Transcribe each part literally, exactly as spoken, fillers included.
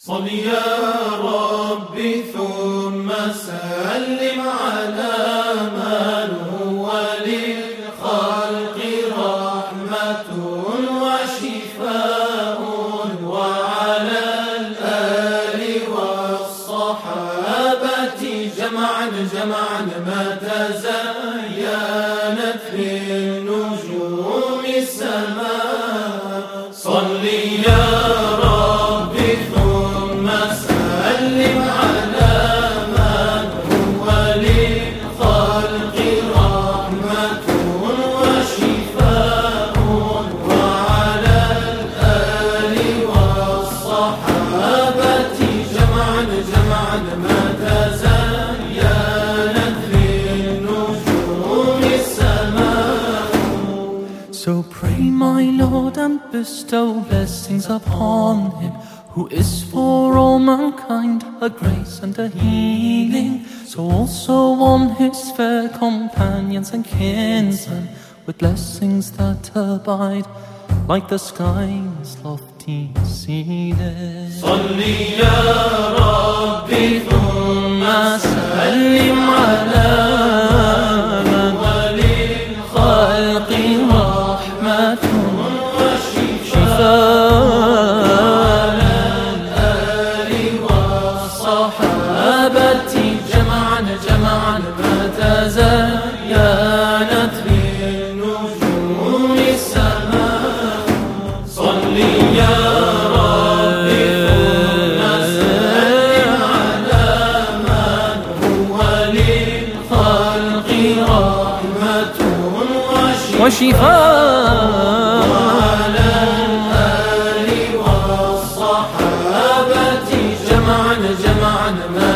صل يا ربي ثم سلم على من هو للخلق رحمة وشفاء، وعلى الآل والصحابة جمعا جمعا ما تزينت في النجوم السماء. صل يا ربي ثم سلم على من هو للخلق رحمة وشفاء، وعلى الآل والصحابة جمعا جمعا ما تزينت في النجوم السماء. So pray, my Lord, and bestow blessings upon him, who is for all mankind a grace and a healing. So also on his fair companions and kinsmen, with blessings that abide like the sky's lofty ceiling. صل يا ربي ثم سلم على من هو للخلق رحمة وشفاء، صحابتي جمعا جمعا ما تزينت في نجوم السماء. صل يا ربي ثم سلم على من هو للخلق رحمة وشفاء، وعلى الآل والصحابة جمعا جمعا ما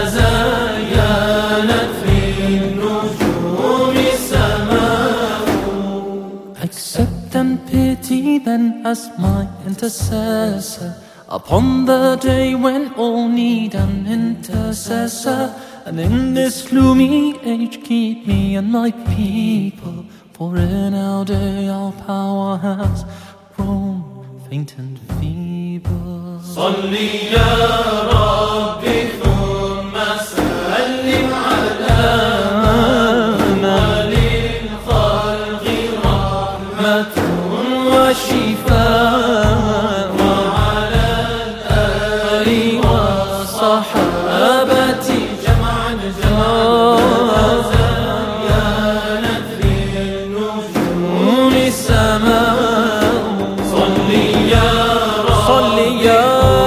تزينت في النجوم السماء. Accept and pity then as my intercessor upon the day when all need an intercessor. And in this gloomy age keep me and my people, for in our day our power has grown faint and feeble. صل يا ربي ثم سلم على من هو للخلق رحمة وشفاء، وعلى الآل والصحابة جمعا جمعا تزينت في النجوم السماء. صل يا صل يا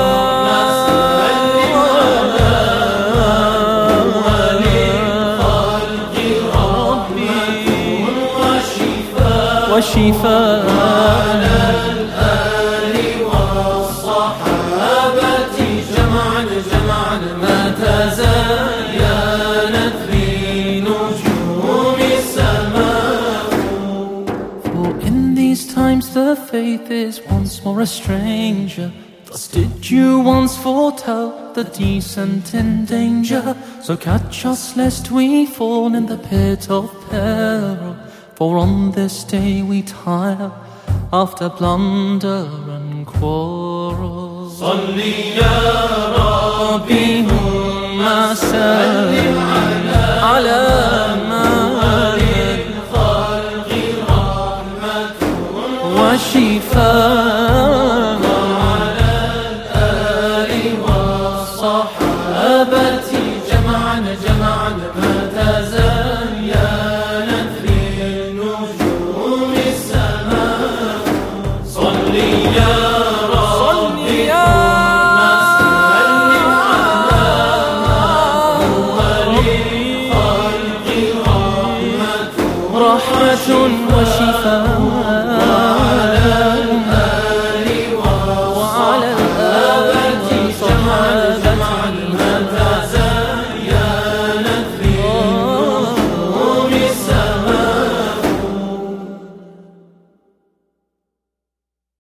وشفاء، وعلى الآل والصحابة جمعا جمعا ما تزينت في نجوم السماء. For in these times the faith is once more a stranger. Thus did you once foretell the decent in danger. So catch us lest we fall in the pit of peril, for on this day we tire after blunder and quarrel. صل يا ربي ثم سلم على من للخلق رحمة وشفاء، وعلى الآل والصحابة جمعا جمعا ما تزينت في النجوم السماء. صل يا ربي ثم سلم على من هو للخلق رحمة رحمة وشفاء.